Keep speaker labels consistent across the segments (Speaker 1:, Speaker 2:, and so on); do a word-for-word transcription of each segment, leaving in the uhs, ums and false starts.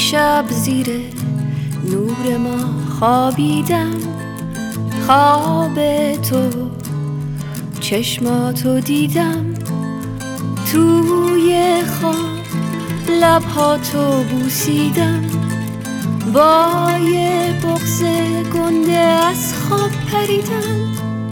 Speaker 1: دیشب زیر نور ما خوابیدم، خواب تو چشماتو دیدم، توی خواب لبهاتو بوسیدم، با یه بغض گنده از خواب پریدم.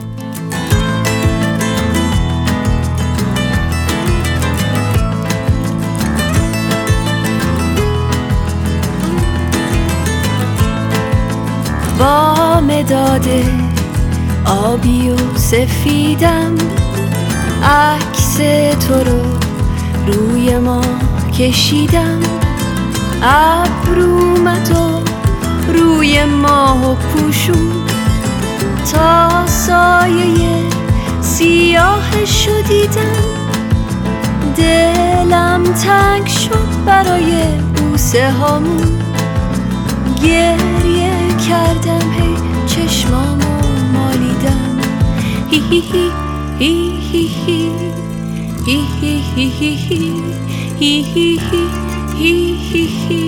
Speaker 1: با مداد آبی و سفیدم عکس تو رو روی ما کشیدم، ابرومتو روی ماه پوشون تا سایه سیاهشو دیدم. دلم تنگ شد برای بوسه هامون، گریه کردم هی چشمامو مالیدم. هی هی هی هی هی هی هی هی هی هی هی هی هی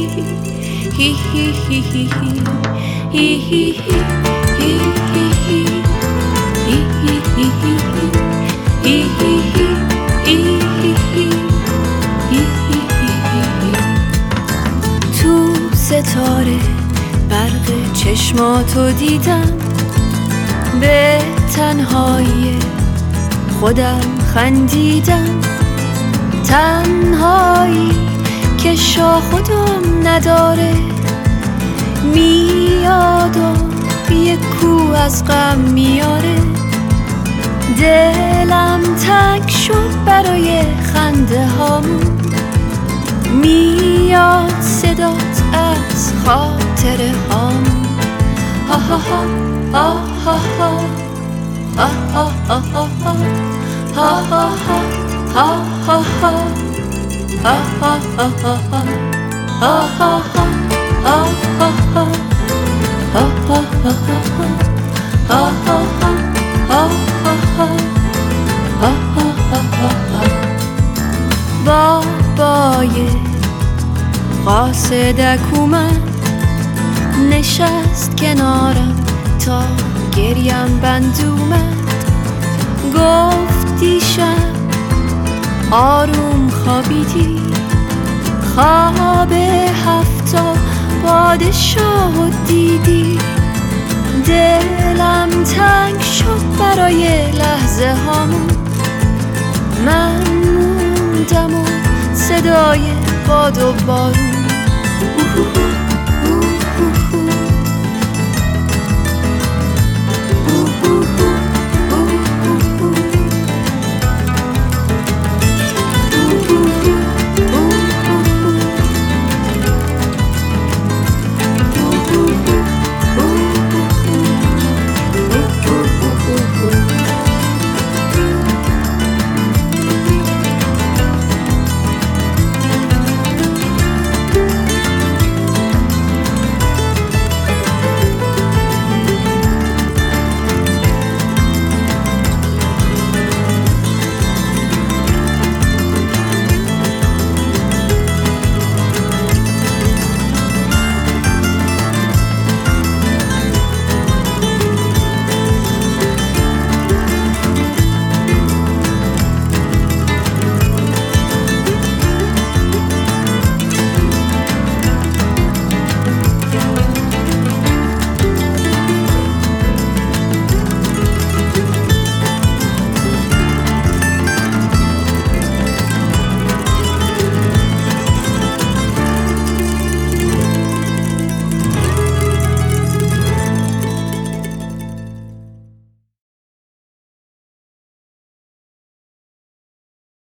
Speaker 1: تو ستاره برق چشماتو دیدم، به تنهایی خودم خندیدم، تنهایی که شاه خودم نداره، میاد و یک کو از غم میاره. دلم تنگ شد برای خنده هامون، میاد صدات از خاطره هامون. ها ها ها ها ها ها ها ها ها ها ها ها ها بابای قاصدک اومد، نشست کنارم تا گریم بند اومد، گفت دیشب آروم خوابیدی، خواب هفتا پادشاه دیدی. دلم تنگ شد برای لحظه هامون، من موندم و صدای باد و بارون